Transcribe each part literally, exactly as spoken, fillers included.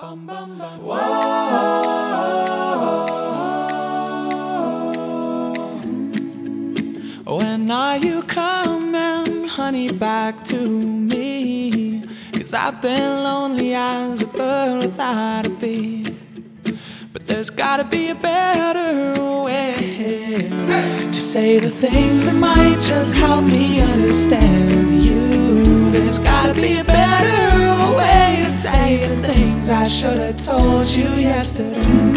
Bum, bum, bum. Whoa. When are you coming, honey, back to me? 'Cause I've been lonely as a bird without a beat. But there's gotta be a better way to say the things that might just help me understand you. There's gotta be a better way to say the things I should have told you yesterday.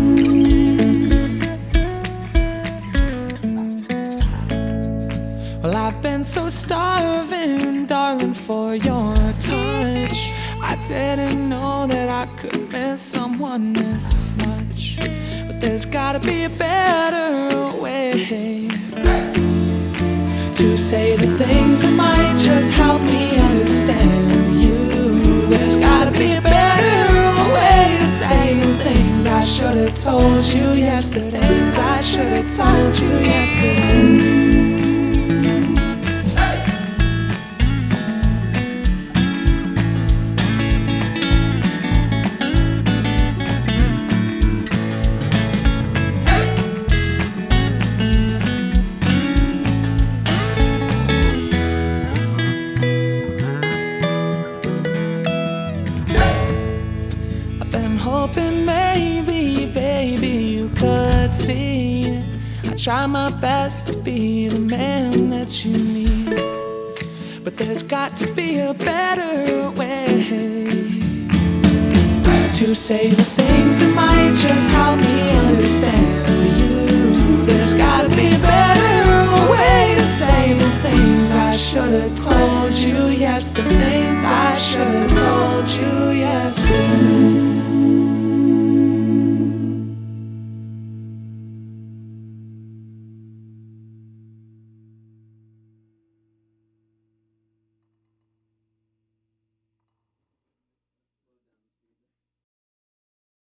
Well, I've been so starving, darling, for your touch. I didn't know that I could miss someone this much. But there's gotta be a better way to say the things that might just help me understand you. There's gotta be a better way to say the things I should have told you yesterday. Things I should have told you yesterday. Hoping maybe, baby, you could see I try my best to be the man that you need. But there's got to be a better way to say the things that might just help me understand you. There's gotta be a better way to say the things I should have told you. Yes, the things I should have told you yesterday.